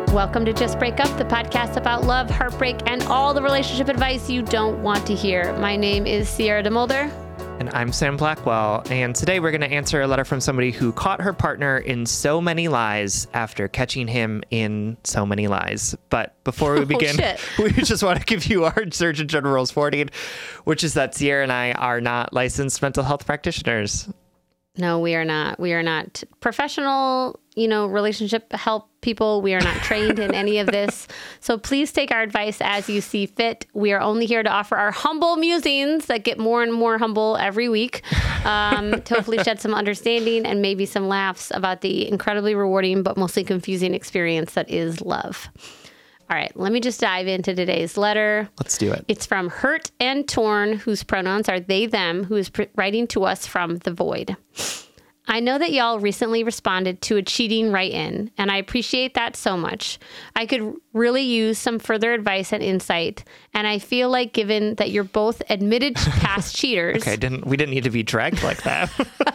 Welcome to Just Break Up, the podcast about love, heartbreak, and all the relationship advice you don't want to hear. My name is Sierra DeMulder. And I'm Sam Blackwell, and today we're going to answer a letter from somebody who caught her partner in so many lies after catching him in so many lies. But before we begin, we just want to give you our Surgeon General's warning, which is that Sierra and I are not licensed mental health practitioners. No, we are not. We are not professional, relationship help people. We are not trained in any of this. So please take our advice as you see fit. We are only here to offer our humble musings that get more and more humble every week, to hopefully shed some understanding and maybe some laughs about the incredibly rewarding but mostly confusing experience that is love. All right, let me just dive into today's letter. Let's do it. It's from Hurt and Torn, whose pronouns are they, them, who is writing to us from the void. I know that y'all recently responded to a cheating write-in, and I appreciate that so much. I could really use some further advice and insight, and I feel like given that you're both admitted past cheaters... Okay, we didn't need to be dragged like that.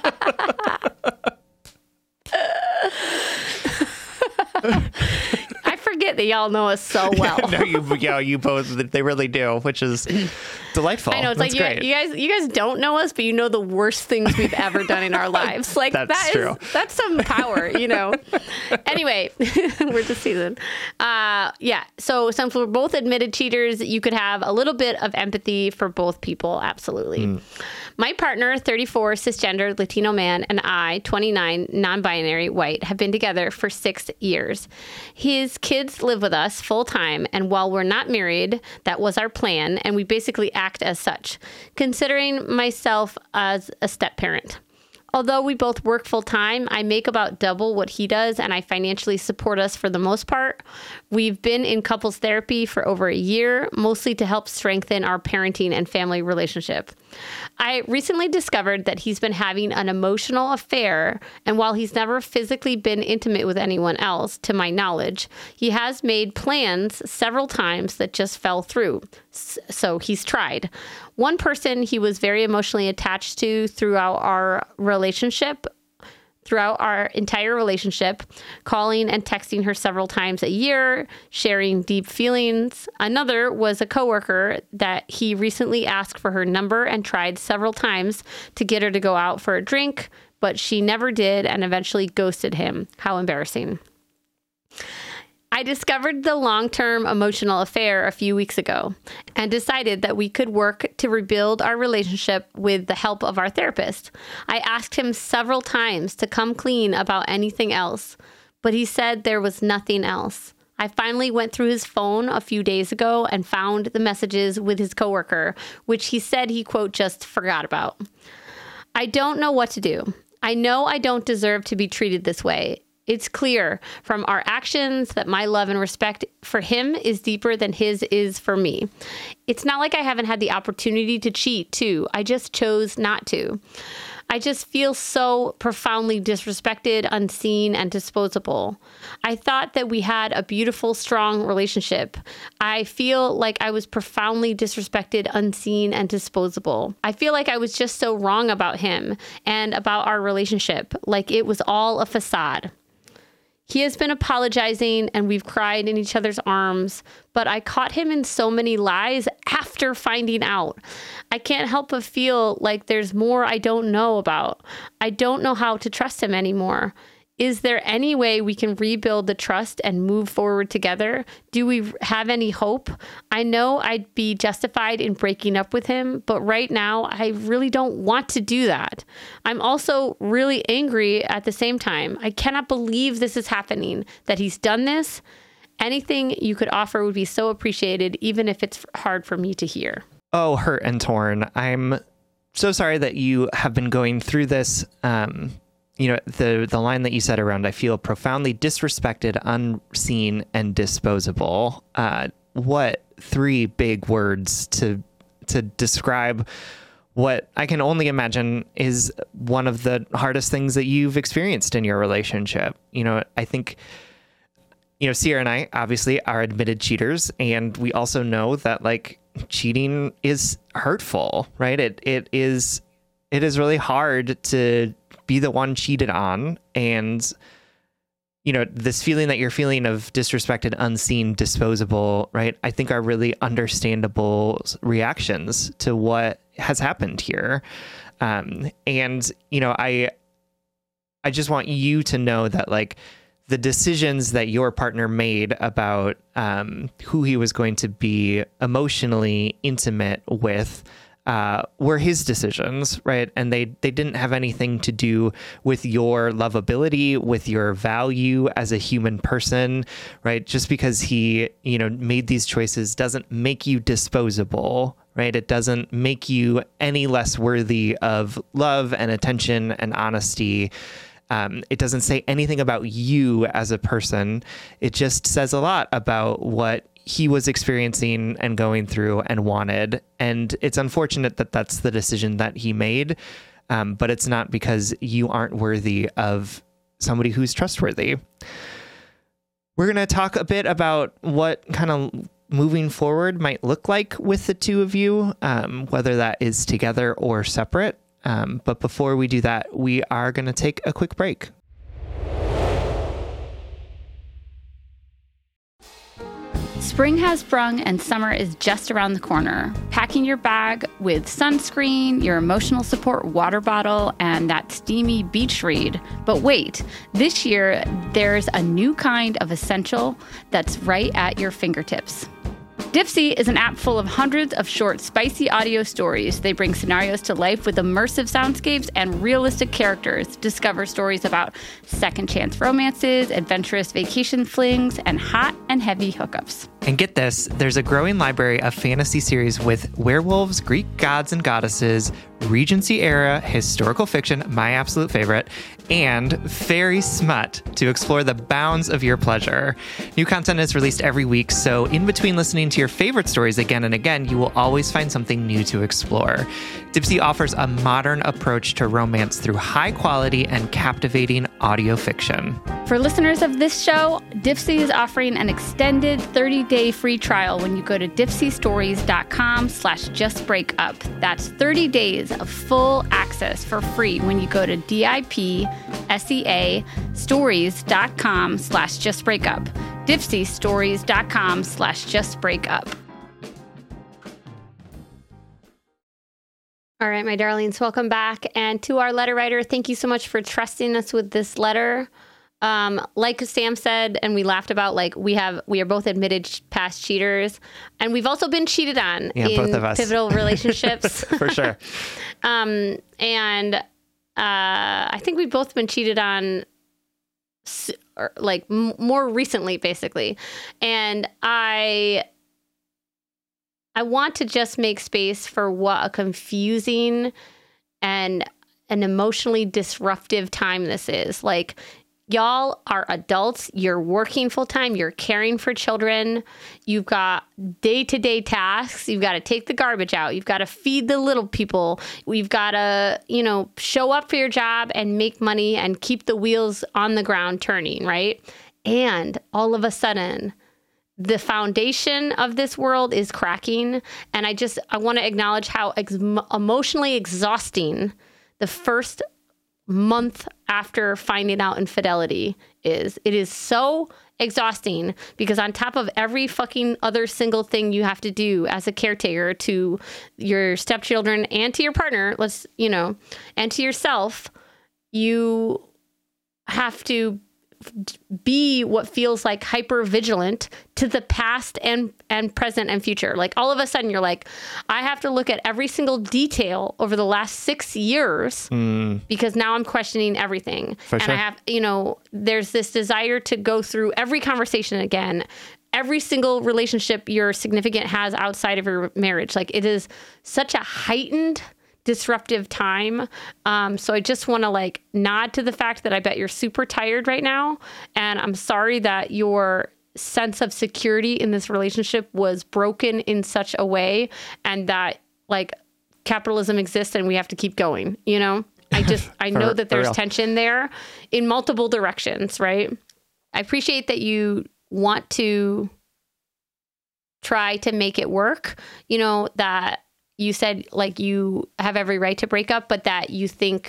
Forget that y'all know us so well. You both, they really do, which is delightful. I know, it's That's like great. you guys don't know us, but you know the worst things we've ever done in our lives. Like That's true. That's some power, Anyway, we're just seasoned. So since we're both admitted cheaters, you could have a little bit of empathy for both people. Absolutely. My partner, 34, cisgender Latino man, and I, 29, non-binary white, have been together for 6 years. His kids live with us full time, and while we're not married, that was our plan, and we basically act as such, considering myself as a step parent. Although we both work full time, I make about double what he does, and I financially support us for the most part. We've been in couples therapy for over a year, mostly to help strengthen our parenting and family relationship. I recently discovered that he's been having an emotional affair, and while he's never physically been intimate with anyone else, to my knowledge, he has made plans several times that just fell through. So he's tried. One person he was very emotionally attached to throughout our entire relationship, calling and texting her several times a year, sharing deep feelings. Another was a coworker that he recently asked for her number and tried several times to get her to go out for a drink, but she never did and eventually ghosted him. How embarrassing. I discovered the long-term emotional affair a few weeks ago and decided that we could work to rebuild our relationship with the help of our therapist. I asked him several times to come clean about anything else, but he said there was nothing else. I finally went through his phone a few days ago and found the messages with his coworker, which he said he, quote, just forgot about. I don't know what to do. I know I don't deserve to be treated this way. It's clear from our actions that my love and respect for him is deeper than his is for me. It's not like I haven't had the opportunity to cheat, too. I just chose not to. I just feel so profoundly disrespected, unseen, and disposable. I thought that we had a beautiful, strong relationship. I feel like I was profoundly disrespected, unseen, and disposable. I feel like I was just so wrong about him and about our relationship, like it was all a facade. He has been apologizing and we've cried in each other's arms, but I caught him in so many lies after finding out. I can't help but feel like there's more I don't know about. I don't know how to trust him anymore. Is there any way we can rebuild the trust and move forward together? Do we have any hope? I know I'd be justified in breaking up with him, but right now I really don't want to do that. I'm also really angry at the same time. I cannot believe this is happening, that he's done this. Anything you could offer would be so appreciated, even if it's hard for me to hear. Oh, Hurt and Torn. I'm so sorry that you have been going through this. The line that you said around, I feel profoundly disrespected, unseen, and disposable. What 3 big words to describe what I can only imagine is one of the hardest things that you've experienced in your relationship. I think, Sierra and I obviously are admitted cheaters, and we also know that cheating is hurtful, right? It is really hard to be the one cheated on, and this feeling that you're feeling of disrespected, unseen, disposable, right? I think are really understandable reactions to what has happened here. And, I just want you to know that like the decisions that your partner made about who he was going to be emotionally intimate with were his decisions, right? And they didn't have anything to do with your lovability, with your value as a human person, right? Just because he, made these choices doesn't make you disposable, right? It doesn't make you any less worthy of love and attention and honesty. It doesn't say anything about you as a person. It just says a lot about what he was experiencing and going through and wanted. And it's unfortunate that that's the decision that he made. But it's not because you aren't worthy of somebody who's trustworthy. We're going to talk a bit about what kind of moving forward might look like with the two of you, whether that is together or separate. But before we do that, we are going to take a quick break. Spring has sprung and summer is just around the corner. Packing your bag with sunscreen, your emotional support water bottle, and that steamy beach read. But wait, this year there's a new kind of essential that's right at your fingertips. Dipsea is an app full of hundreds of short, spicy audio stories. They bring scenarios to life with immersive soundscapes and realistic characters. Discover stories about second chance romances, adventurous vacation flings, and hot and heavy hookups. And get this, there's a growing library of fantasy series with werewolves, Greek gods and goddesses, Regency era historical fiction, my absolute favorite, and fairy smut to explore the bounds of your pleasure. New content is released every week, so in between listening to your favorite stories again and again, you will always find something new to explore. Dipsea offers a modern approach to romance through high quality and captivating audio fiction. For listeners of this show, Dipsea is offering an extended 30-day free trial when you go to dipseastories.com/justbreakup. That's 30 days of full access for free when you go to DIPSEA stories.com/justbreakup. dipseastories.com/justbreakup. All right, my darlings, welcome back. And to our letter writer, thank you so much for trusting us with this letter. Like Sam said, and we laughed about, like, we are both admitted past cheaters, and we've also been cheated on in both of us. Pivotal relationships. For sure. I think we've both been cheated on more recently, basically. And I want to just make space for what a confusing and an emotionally disruptive time this is. Like, y'all are adults, you're working full time, you're caring for children, you've got day-to-day tasks, you've got to take the garbage out, you've got to feed the little people, we've got to, show up for your job and make money and keep the wheels on the ground turning, right? And all of a sudden, the foundation of this world is cracking. And I want to acknowledge how emotionally exhausting the first month after finding out infidelity is. It is so exhausting because on top of every fucking other single thing you have to do as a caretaker to your stepchildren and to your partner, and to yourself, you have to be what feels like hyper vigilant to the past and present and future. Like, all of a sudden you're like, I have to look at every single detail over the last 6 years because now I'm questioning everything. For and sure. I have, there's this desire to go through every conversation again, every single relationship your significant has outside of your marriage. Like, it is such a heightened disruptive time. So I just want to nod to the fact that I bet you're super tired right now. And I'm sorry that your sense of security in this relationship was broken in such a way, and that capitalism exists and we have to keep going. I know that there's tension there in multiple directions, right? I appreciate that you want to try to make it work, that you said you have every right to break up, but that you think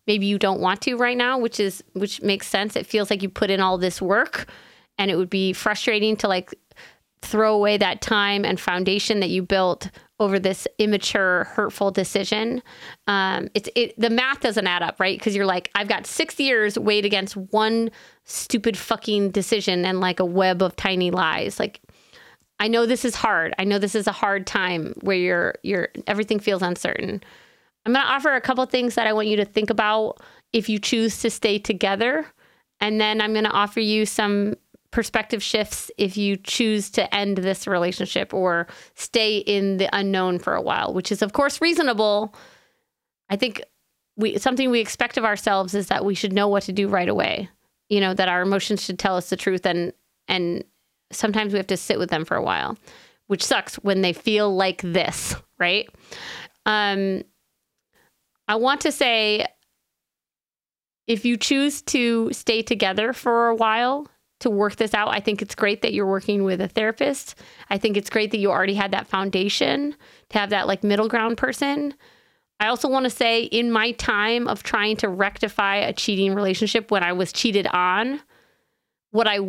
maybe you don't want to right now, which makes sense. It feels like you put in all this work, and it would be frustrating to like throw away that time and foundation that you built over this immature, hurtful decision. The math doesn't add up, right? Because you're like, I've got 6 years weighed against one stupid fucking decision and like a web of tiny lies. Like, I know this is hard. I know this is a hard time where everything feels uncertain. I'm going to offer a couple things that I want you to think about if you choose to stay together. And then I'm going to offer you some perspective shifts if you choose to end this relationship or stay in the unknown for a while, which is of course reasonable. I think something we expect of ourselves is that we should know what to do right away. You know, that our emotions should tell us the truth, and sometimes we have to sit with them for a while, which sucks when they feel like this, right? I want to say, if you choose to stay together for a while to work this out, I think it's great that you're working with a therapist. I think it's great that you already had that foundation to have that like middle ground person. I also want to say, in my time of trying to rectify a cheating relationship when I was cheated on, what I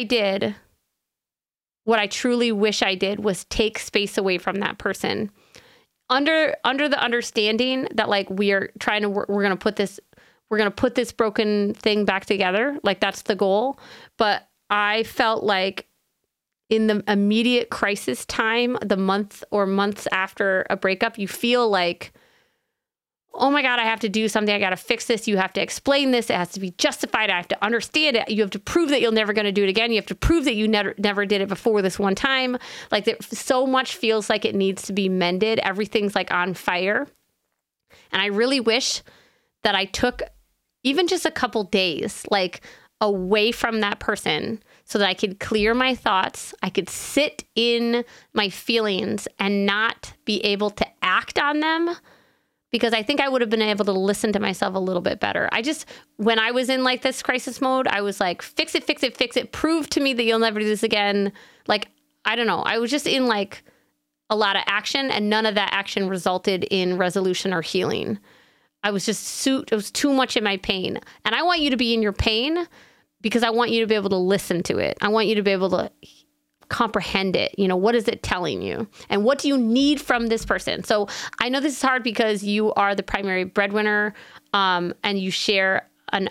truly wish I did was take space away from that person. Under the understanding that like we're going to put this broken thing back together. Like, that's the goal. But I felt like in the immediate crisis time, the month or months after a breakup, you feel like, oh my God, I have to do something. I got to fix this. You have to explain this. It has to be justified. I have to understand it. You have to prove that you're never going to do it again. You have to prove that you never did it before this one time. Like, so much feels like it needs to be mended. Everything's like on fire. And I really wish that I took even just a couple days, like, away from that person so that I could clear my thoughts. I could sit in my feelings and not be able to act on them, because I think I would have been able to listen to myself a little bit better. When I was in like this crisis mode, I was like, fix it, fix it, fix it. Prove to me that you'll never do this again. Like, I don't know. I was just in like a lot of action, and none of that action resulted in resolution or healing. I was just it was too much in my pain. And I want you to be in your pain because I want you to be able to listen to it. I want you to be able to comprehend it. You know, what is it telling you? And what do you need from this person? So I know this is hard because you are the primary breadwinner, and you share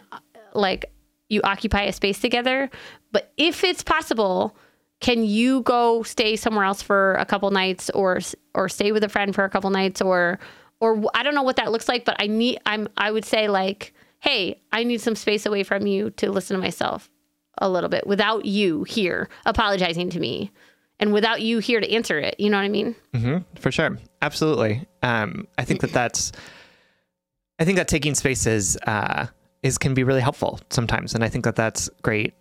you occupy a space together. But if it's possible, can you go stay somewhere else for a couple nights, or stay with a friend for a couple nights, or I don't know what that looks like, but I would say like, hey, I need some space away from you to listen to myself a little bit without you here apologizing to me and without you here to answer it. You know what I mean? Mm-hmm, for sure. Absolutely. I think that taking spaces can be really helpful sometimes. And I think that that's great.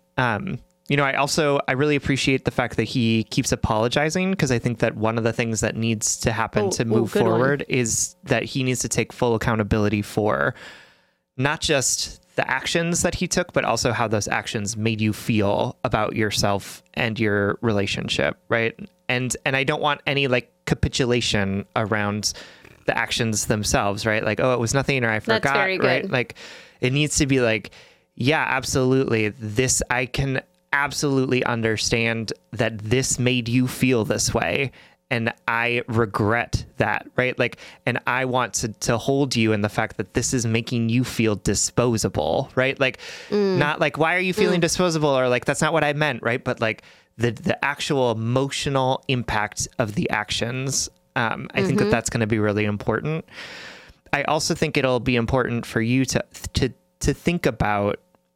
I really appreciate the fact that he keeps apologizing, because I think that one of the things that needs to happen to move forward is that he needs to take full accountability for not just the actions that he took, but also how those actions made you feel about yourself and your relationship, right? And I don't want any like capitulation around the actions themselves, right? Like, oh, it was nothing, or I forgot. That's very good. Right? Like, it needs to be like, yeah, absolutely. I can absolutely understand that this made you feel this way, and I regret that, right? Like, and I want to hold you in the fact that this is making you feel disposable, right? Like, not like, why are you feeling disposable? Or like, that's not what I meant, right? But like the actual emotional impact of the actions. I think that that's going to be really important. I also think it'll be important for you to think about,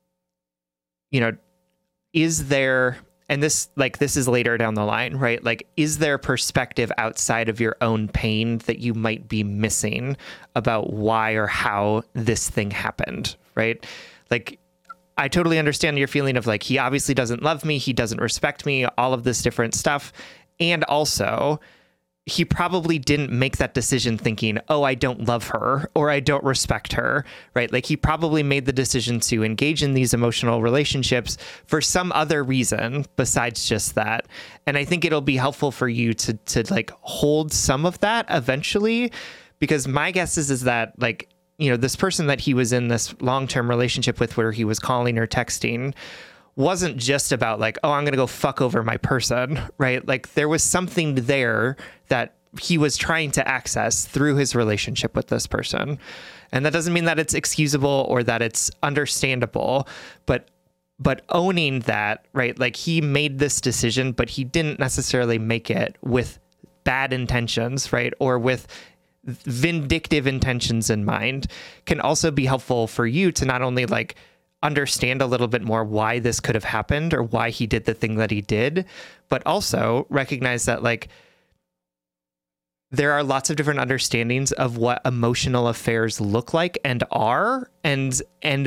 you know, is there, and this is later down the line, right? Like, is there perspective outside of your own pain that you might be missing about why or how this thing happened, right? Like, I totally understand your feeling of like, he obviously doesn't love me, he doesn't respect me, all of this different stuff. And also, he probably didn't make that decision thinking, oh, I don't love her or I don't respect her, right? Like, he probably made the decision to engage in these emotional relationships for some other reason besides just that. And I think it'll be helpful for you to like hold some of that eventually, because my guess is that like this person that he was in this long-term relationship with, where he was calling or texting, wasn't just about like, oh, I'm going to go fuck over my person, right? Like there was something there that he was trying to access through his relationship with this person. And that doesn't mean that it's excusable or that it's understandable, but owning that, right? Like he made this decision, but he didn't necessarily make it with bad intentions, right? Or with vindictive intentions in mind, can also be helpful for you to not only like understand a little bit more why this could have happened or why he did the thing that he did, but also recognize that like there are lots of different understandings of what emotional affairs look like and are, and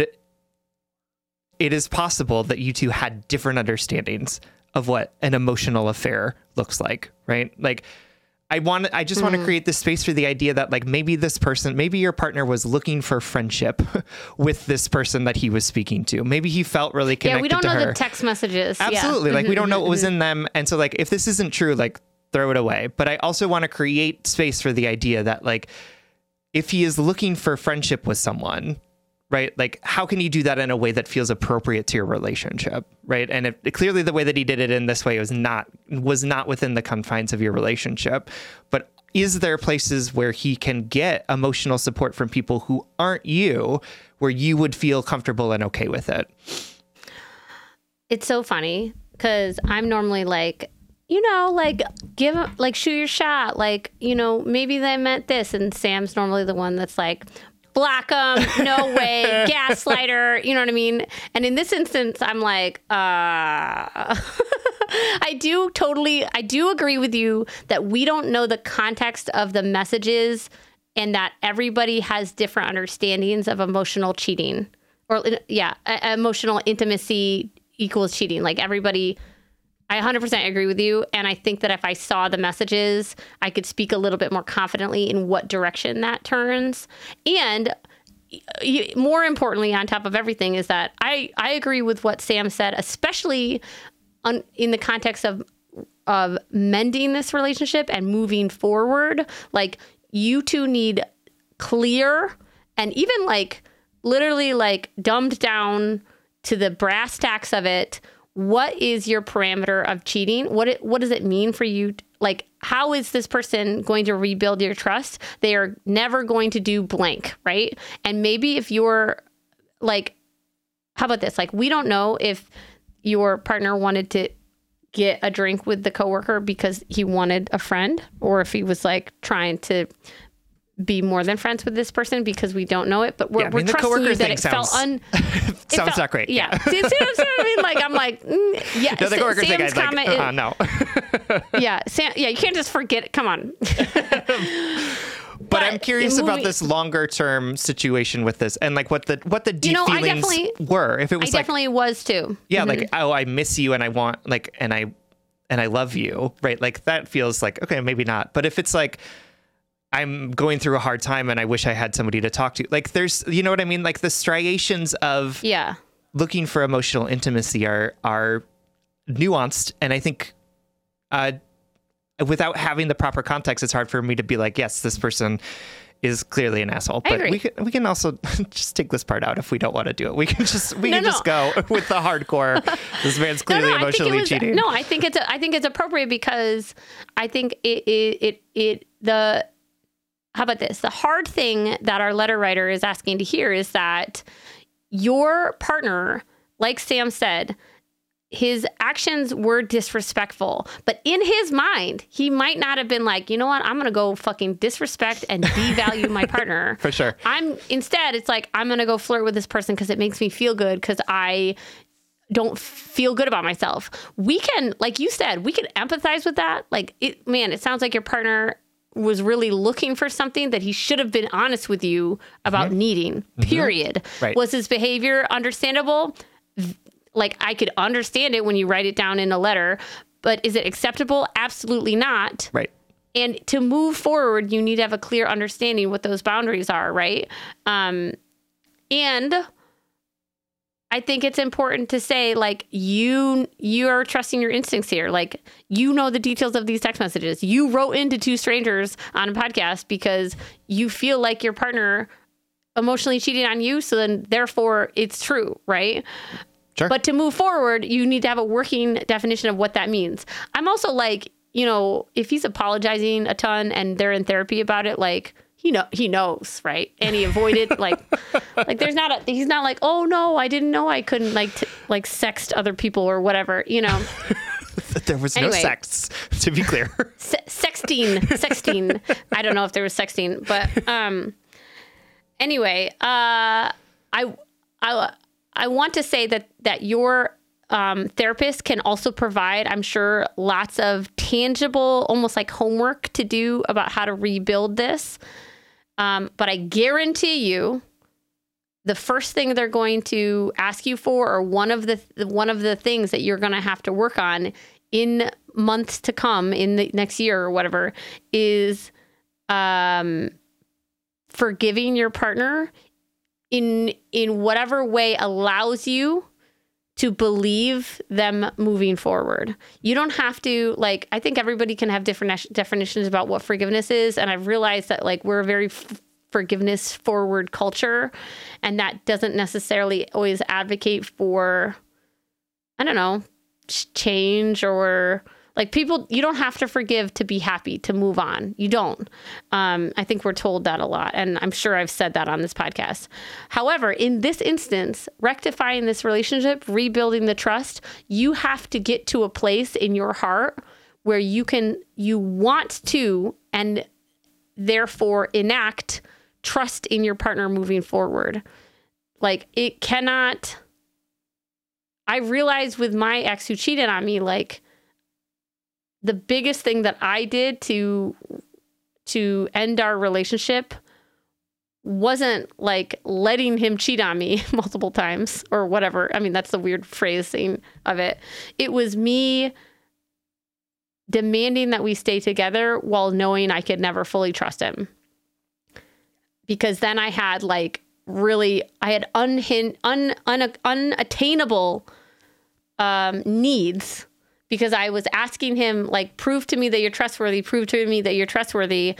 it is possible that you two had different understandings of what an emotional affair looks like, right? Like I just want to create this space for the idea that like maybe your partner was looking for friendship with this person that he was speaking to. Maybe he felt really connected to her. Yeah, we don't know the text messages. Absolutely. Yeah. Like we don't know what was in them. And so like, if this isn't true, like throw it away. But I also want to create space for the idea that like, if he is looking for friendship with someone, right? Like, how can you do that in a way that feels appropriate to your relationship, right? And clearly the way that he did it in this way was not within the confines of your relationship. But is there places where he can get emotional support from people who aren't you, where you would feel comfortable and okay with it? It's so funny because I'm normally like, like shoot your shot. Like, maybe they meant this. And Sam's normally the one that's like, block them, no way, gaslighter, you know what I mean? And in this instance, I'm like, I do agree with you that we don't know the context of the messages and that everybody has different understandings of emotional cheating or emotional intimacy equals cheating. Like everybody, I 100% agree with you. And I think that if I saw the messages, I could speak a little bit more confidently in what direction that turns. And more importantly, on top of everything, is that I agree with what Sam said, especially in the context of mending this relationship and moving forward. Like you two need clear and even like literally like dumbed down to the brass tacks of it. What is your parameter of cheating? What does it mean for you? Like, how is this person going to rebuild your trust? They are never going to do blank, right? And maybe if you're like, how about this? Like, we don't know if your partner wanted to get a drink with the coworker because he wanted a friend, or if he was like trying to be more than friends with this person, because we don't know it, but we're trusting you that it felt sounds not great. Yeah. See what I mean? Like, I'm like, yeah. No, the coworker thing, Sam's comment like, no. Yeah. Sam, yeah. You can't just forget it. Come on. But I'm curious about this longer term situation with this and like what the deep feelings were. If it was I definitely was too. Yeah. Mm-hmm. Like, oh, I miss you and I want like, and I love you. Right. Like that feels like, okay, maybe not. But if it's like, I'm going through a hard time and I wish I had somebody to talk to. Like there's, you know what I mean? Like the striations of looking for emotional intimacy are nuanced. And I think without having the proper context, it's hard for me to be like, yes, this person is clearly an asshole. But we can also just take this part out if we don't want to do it. We can just go with the hardcore. This man's clearly emotionally cheating. No, I think it's appropriate because I think how about this? The hard thing that our letter writer is asking to hear is that your partner, like Sam said, his actions were disrespectful, but in his mind, he might not have been like, you know what? I'm going to go fucking disrespect and devalue my partner. For sure. Instead, it's like, I'm going to go flirt with this person because it makes me feel good because I don't feel good about myself. We can, like you said, we can empathize with that. Like, it sounds like your partner was really looking for something that he should have been honest with you about needing, period. Right. Was his behavior understandable? Like, I could understand it when you write it down in a letter, but is it acceptable? Absolutely not. Right. And to move forward, you need to have a clear understanding what those boundaries are, right? And I think it's important to say, like, you are trusting your instincts here. Like, you know the details of these text messages. You wrote into two strangers on a podcast because you feel like your partner emotionally cheating on you, so then therefore it's true, right? Sure. But to move forward, you need to have a working definition of what that means. I'm also like, if he's apologizing a ton and they're in therapy about it, like he knows, right? And he avoided like he's not like, oh no, I didn't know I couldn't sext other people or whatever, There was no sex, to be clear. Sexting. I don't know if there was sexting, but anyway, I want to say that your therapist can also provide, I'm sure, lots of tangible, almost like homework to do about how to rebuild this. But I guarantee you, the first thing they're going to ask you for, or one of the things that you're going to have to work on in months to come, in the next year or whatever, is forgiving your partner in whatever way allows you to believe them moving forward. You don't have to, I think everybody can have different definitions about what forgiveness is. And I've realized that we're a very forgiveness forward culture, and that doesn't necessarily always advocate for, I don't know, change, or people, you don't have to forgive to be happy, to move on. You don't. I think we're told that a lot, and I'm sure I've said that on this podcast. However, in this instance, rectifying this relationship, rebuilding the trust, you have to get to a place in your heart where you want to, and therefore enact trust in your partner moving forward. It cannot. I realized with my ex who cheated on me, the biggest thing that I did to end our relationship wasn't letting him cheat on me multiple times or whatever. I mean, that's the weird phrasing of it. It was me demanding that we stay together while knowing I could never fully trust him. Because then I had unattainable needs, because I was asking him, prove to me that you're trustworthy, prove to me that you're trustworthy,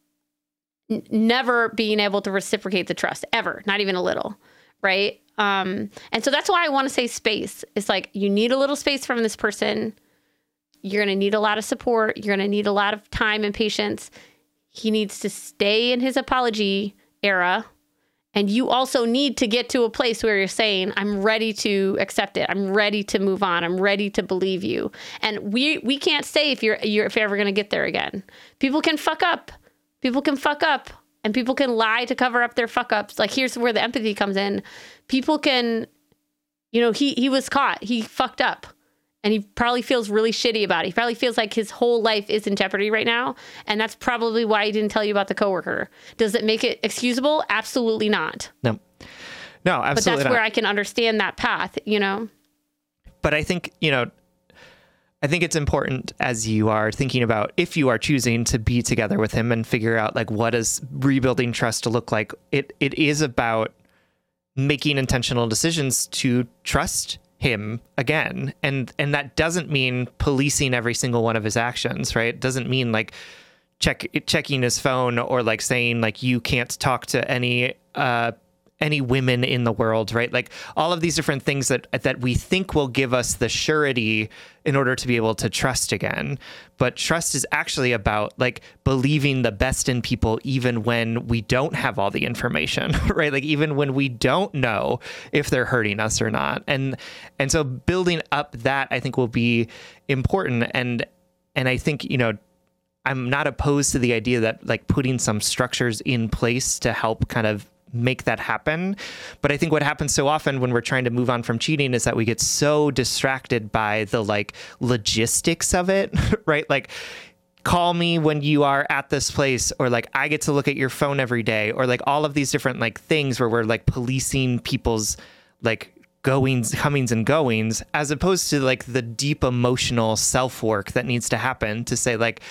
never being able to reciprocate the trust ever, not even a little. Right. And so that's why I want to say space. It's you need a little space from this person. You're going to need a lot of support. You're going to need a lot of time and patience. He needs to stay in his apology era. And you also need to get to a place where you're saying, I'm ready to accept it. I'm ready to move on. I'm ready to believe you. And we can't say if you're ever going to get there again. People can fuck up. And people can lie to cover up their fuck ups. Here's where the empathy comes in. People can, he was caught. He fucked up. And he probably feels really shitty about it. He probably feels like his whole life is in jeopardy right now. And that's probably why he didn't tell you about the coworker. Does it make it excusable? Absolutely not. No, absolutely But that's not. where I can understand that path, But I think, I think it's important, as you are thinking about, if you are choosing to be together with him and figure out what does rebuilding trust to look like, it is about making intentional decisions to trust him again. And that doesn't mean policing every single one of his actions, right? It doesn't mean checking his phone or saying you can't talk to any women in the world, right? All of these different things that we think will give us the surety in order to be able to trust again. But trust is actually about believing the best in people, even when we don't have all the information, right? Even when we don't know if they're hurting us or not. And so building up that, I think, will be important. And I think, I'm not opposed to the idea that putting some structures in place to help kind of make that happen. But I think what happens so often when we're trying to move on from cheating is that we get so distracted by the logistics of it, right? Call me when you are at this place, or I get to look at your phone every day, or all of these different things where we're policing people's goings, comings and goings, as opposed to the deep emotional self-work that needs to happen to say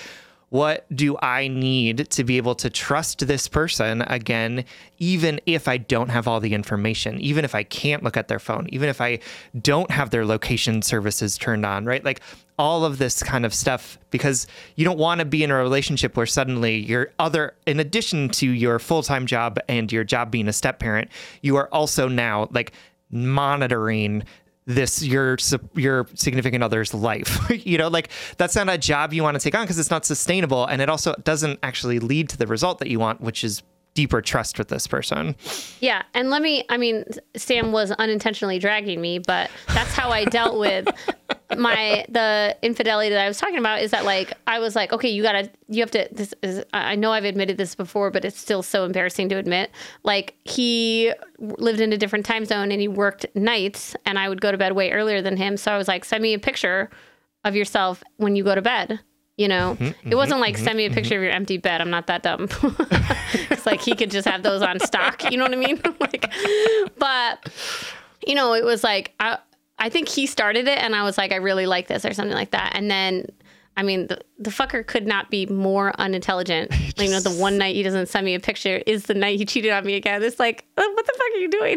what do I need to be able to trust this person again, even if I don't have all the information, even if I can't look at their phone, even if I don't have their location services turned on, right? Like all of this kind of stuff, because you don't want to be in a relationship where suddenly in addition to your full-time job and your job being a step parent, you are also now like monitoring your significant other's life. Like that's not a job you want to take on because it's not sustainable. And it also doesn't actually lead to the result that you want, which is deeper trust with this person. Yeah. And Sam was unintentionally dragging me, but that's how I dealt with the infidelity that I was talking about, is that like, I was like, okay, I know I've admitted this before, but it's still so embarrassing to admit. Like he lived in a different time zone and he worked nights and I would go to bed way earlier than him. So I was like, send me a picture of yourself when you go to bed. It wasn't like send me a picture of your empty bed. I'm not that dumb. It's like he could just have those on stock. You know what I mean? But it was like, I think he started it and I was like, I really like this or something like that. And then, the fucker could not be more unintelligent. The one night he doesn't send me a picture is the night he cheated on me again. It's like, what the fuck are you doing?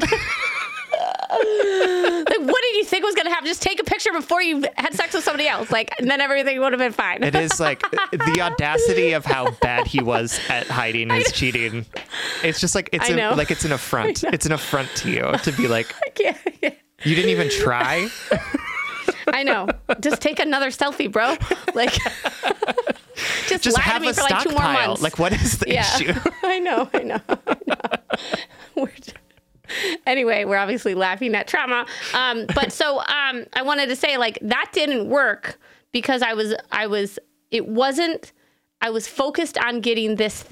Like, what did you think was going to happen? Just take a picture before you had sex with somebody else. And then everything would have been fine. It is like the audacity of how bad he was at hiding his cheating. It's just like, it's an affront. It's an affront to you to be like, yeah. You didn't even try. I know. Just take another selfie, bro. Like, just lie have to me a for like 2 more stockpile. months. Like, what is the issue? I know. Anyway, we're obviously laughing at trauma. But I wanted to say, like, that didn't work because I was focused on getting this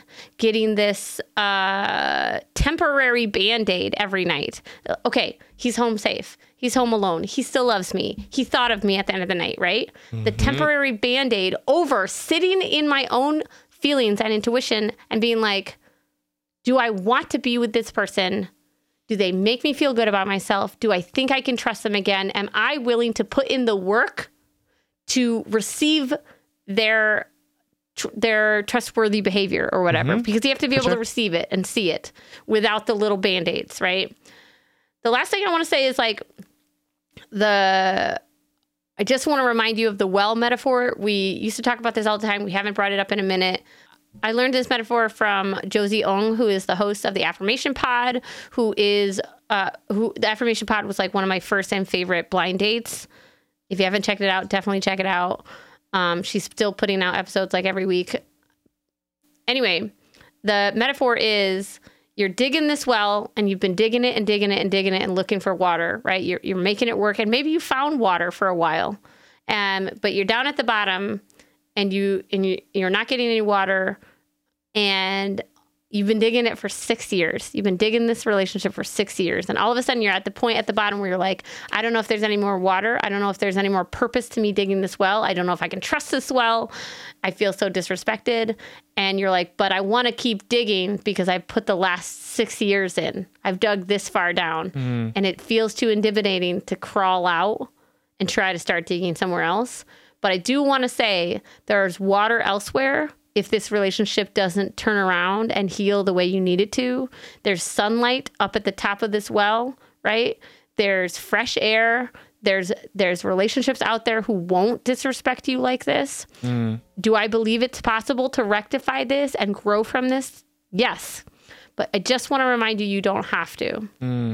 temporary Band-Aid every night. Okay, he's home safe. He's home alone. He still loves me. He thought of me at the end of the night, right? Mm-hmm. The temporary Band-Aid over sitting in my own feelings and intuition and being like, do I want to be with this person? Do they make me feel good about myself? Do I think I can trust them again? Am I willing to put in the work to receive their trustworthy behavior or whatever, because you have to be able to receive it and see it without the little Band-Aids, right? The last thing I want to say is like I just want to remind you of the well metaphor. We used to talk about this all the time. We haven't brought it up in a minute. I learned this metaphor from Josie Ong, who is the host of the Affirmation Pod, who the Affirmation Pod was like one of my first and favorite blind dates. If you haven't checked it out, definitely check it out. She's still putting out episodes like every week. Anyway, the metaphor is you're digging this well and you've been digging it and digging it and digging it and looking for water, right? You're making it work and maybe you found water for a while, but you're down at the bottom and you're not getting any water and you've been digging it for 6 years. You've been digging this relationship for 6 years. And all of a sudden you're at the point at the bottom where you're like, I don't know if there's any more water. I don't know if there's any more purpose to me digging this well. I don't know if I can trust this well. I feel so disrespected. And you're like, but I want to keep digging because I put the last 6 years in. I've dug this far down. And it feels too intimidating to crawl out and try to start digging somewhere else. But I do want to say there's water elsewhere. If this relationship doesn't turn around and heal the way you need it to, there's sunlight up at the top of this well, right? There's fresh air. There's relationships out there who won't disrespect you like this. Do I believe it's possible to rectify this and grow from this? Yes. But I just want to remind you, you don't have to.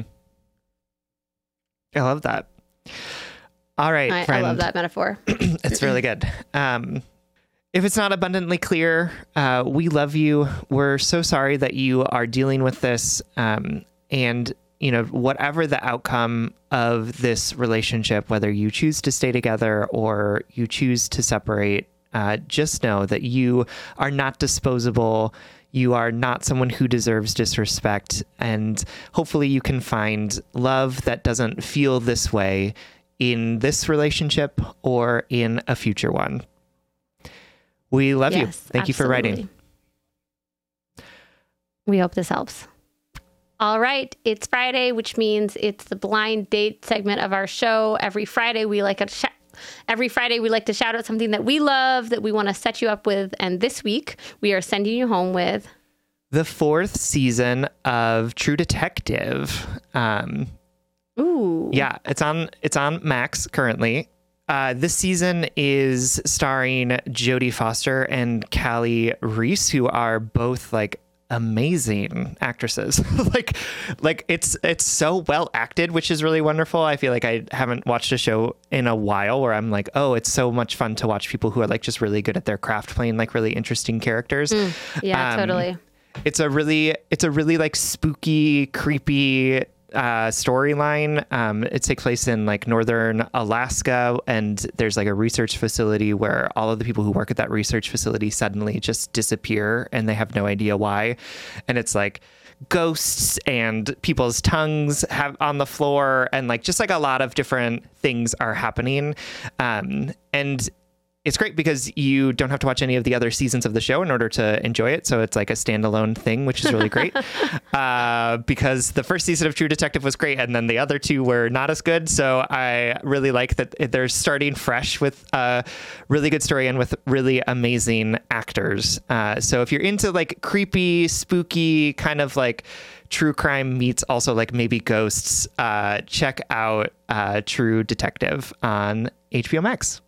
I love that. All right, friend. I love that metaphor. It's really good. If it's not abundantly clear, we love you. We're so sorry that you are dealing with this. And, whatever the outcome of this relationship, whether you choose to stay together or you choose to separate, just know that you are not disposable. You are not someone who deserves disrespect. And hopefully you can find love that doesn't feel this way in this relationship or in a future one. We love you. Thank you for writing. We hope this helps. All right. It's Friday, which means it's the blind date segment of our show. Every Friday, we like to Every Friday, we like to shout out something that we love, that we want to set you up with. And this week, we are sending you home with the 4th season of True Detective. Ooh. Yeah, it's on Max currently. This season is starring Jodie Foster and Callie Reese, who are both like amazing actresses. like it's so well acted, which is really wonderful. I feel like I haven't watched a show in a while where I'm like, oh, it's so much fun to watch people who are like just really good at their craft playing like really interesting characters. Yeah, totally. It's a really like spooky, creepy storyline. It takes place in like northern Alaska, and there's like a research facility where all of the people who work at that research facility suddenly just disappear and they have no idea why. And it's like ghosts and people's tongues have on the floor, and like just like a lot of different things are happening. And it's great because you don't have to watch any of the other seasons of the show in order to enjoy it. So it's like a standalone thing, which is really great. Because the first season of True Detective was great, and then the other 2 were not as good. So I really like that they're starting fresh with a really good story and with really amazing actors. So if you're into like creepy, spooky, kind of like true crime meets also like maybe ghosts, check out True Detective on HBO Max.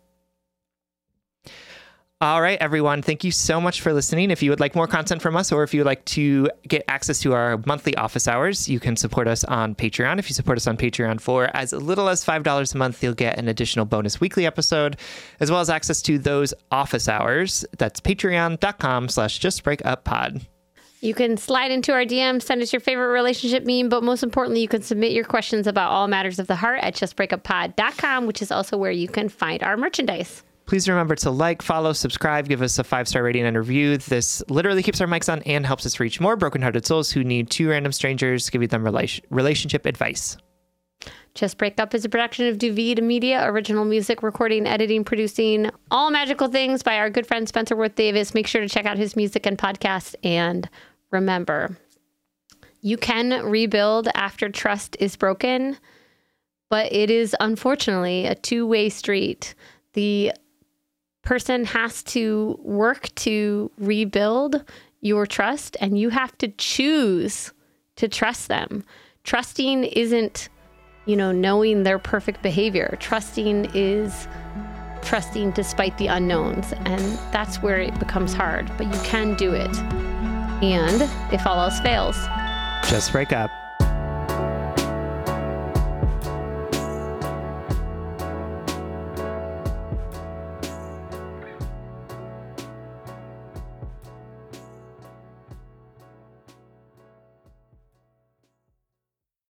All right, everyone. Thank you so much for listening. If you would like more content from us, or if you would like to get access to our monthly office hours, you can support us on Patreon. If you support us on Patreon for as little as $5 a month, you'll get an additional bonus weekly episode, as well as access to those office hours. That's patreon.com/justbreakuppod. You can slide into our DM, send us your favorite relationship meme, but most importantly, you can submit your questions about all matters of the heart at justbreakuppod.com, which is also where you can find our merchandise. Please remember to like, follow, subscribe, give us a 5-star rating and review. This literally keeps our mics on and helps us reach more brokenhearted souls who need 2 random strangers giving them relationship advice. Just Break Up is a production of Duvid Media, original music, recording, editing, producing, all magical things by our good friend Spencer Worth Davis. Make sure to check out his music and podcast. And remember, you can rebuild after trust is broken, but it is unfortunately a 2-way street. The person has to work to rebuild your trust, and you have to choose to trust them. Trusting isn't, knowing their perfect behavior. Trusting is trusting despite the unknowns, and that's where it becomes hard, but you can do it. And if all else fails, just break up.